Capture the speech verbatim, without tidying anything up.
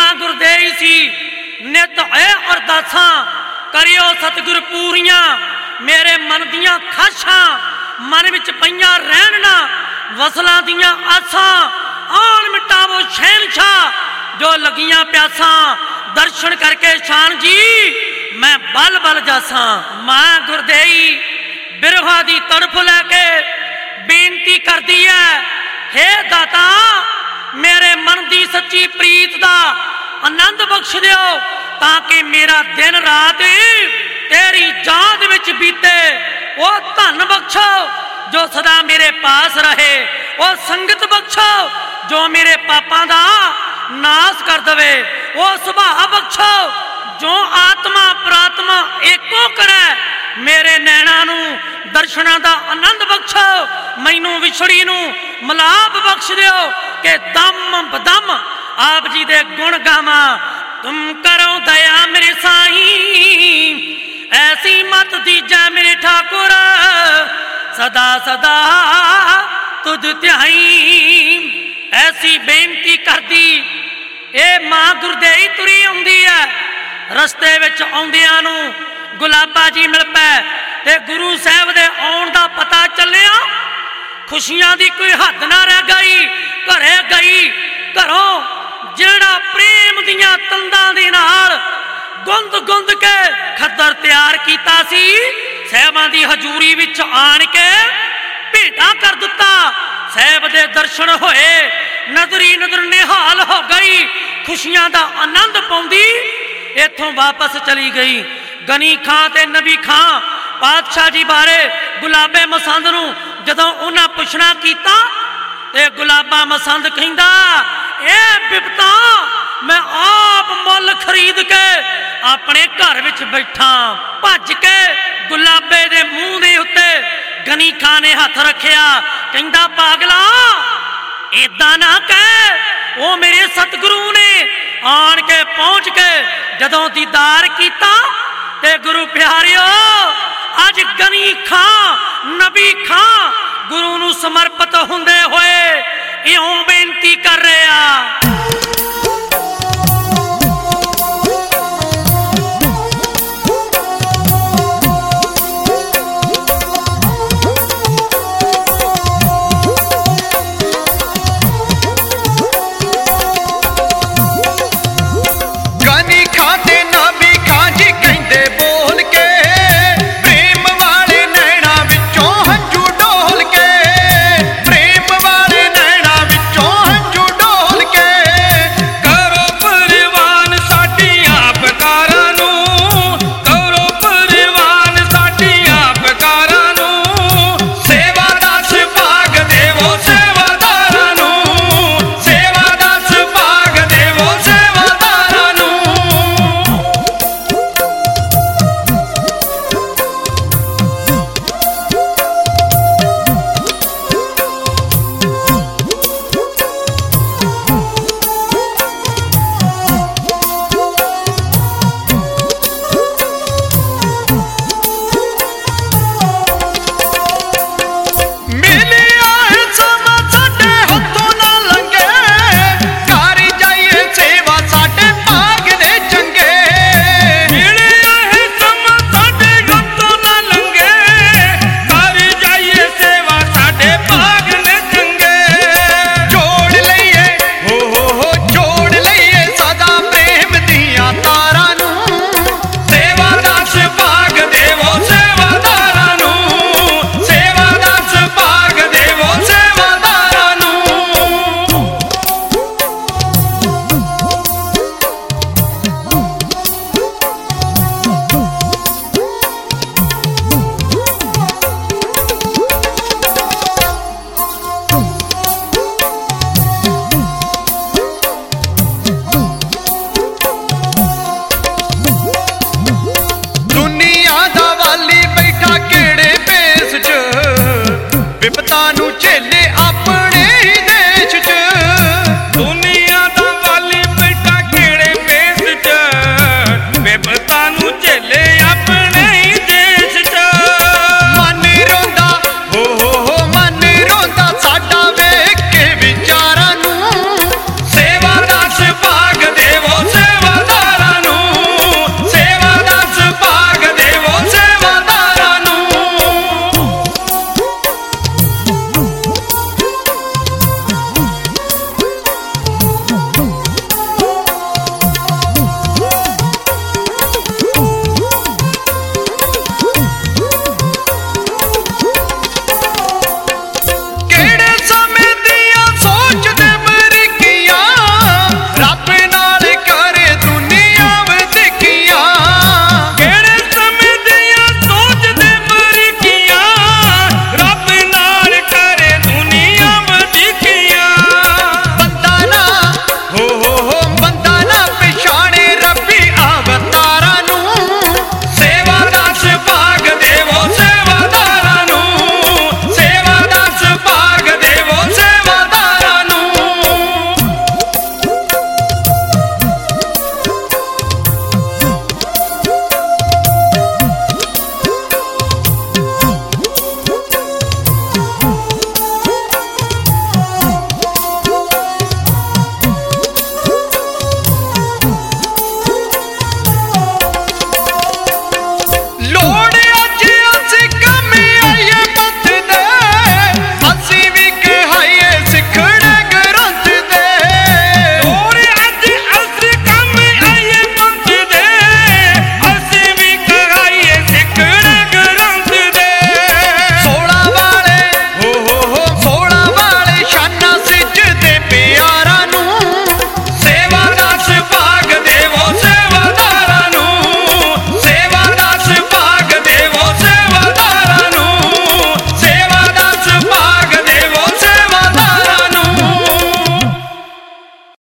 मां गुरदेई सी नित ए अरदासां करियो सतगुर पूरियां मेरे मन दियां खाशां मन विच पईयां रहन ना वसलां दियां आसां आन मिटावो शहनशाह जो लगियां प्यासां दर्शन करके शान जी मैं बल बल जासा। मां गुरदेई बिरहा दी तड़फ लैके बेनती करदी है हे दाता मेरे मन दी सच्ची प्रीत दा आनंद बख्श दियो ताकि मेरा दिन रात तेरी याद विच बीते। ओ धन बख्शो जो सदा मेरे पास रहे, ओ संगत बख्शो जो मेरे पापां दा नाश कर दवे, ओ सुभाव बख्शो जो आत्मा प्रात्मा एको करे मेरे नैना नू दर्शना दा आनंद बख्शो मैनू विछड़ी नू मलाप बख्श दियो कि दम बदम आप जी दे गुण गावा। तुम करो दया मेरे साईं ऐसी मत दीजा मेरे ठाकुर सदा सदा तुझ ध्याई। ऐसी बेनती करदी ए मां गुरदेई तुरी आउंदी है रस्ते विच आउंदियां नू गुलाबा जी मिल पै ते गुरु साहब दे आउण दा पता चलिया। खुशियां दी कोई हद ना रह गई, घरे गई घरों जेड़ा प्रेम दियां तंदां दे नाल गुंद गुंद के खद्दर तैयार कीता सी साहबां दी हजूरी विच आण के भेंटा कर दिता। साहब दे दर्शन होए नजरी नजर निहाल हो गई, खुशियां दा आनंद पाउंदी इथों वापस चली गई। गनी खां ते नबी खां पातशाह जी बारे गुलाबे मसंद नू जदों उन्हां पुछना कीता ते गुलाबा मसंद कहिंदा ए बिपता मैं आप मुल खरीद के अपने घर विच बैठा। भज के गुलाबे दे मूंह दे उत्ते गनी खां ने हथ रखिया कहिंदा पागला इदां ना कह। वो मेरे सतगुरु ने आन के पहुंच के जदों दीदार कीता ते गुरु प्यारियो अज गनी खां नबी खां गुरु नू समर्पित हुंदे होए इउं बेनती कर रहा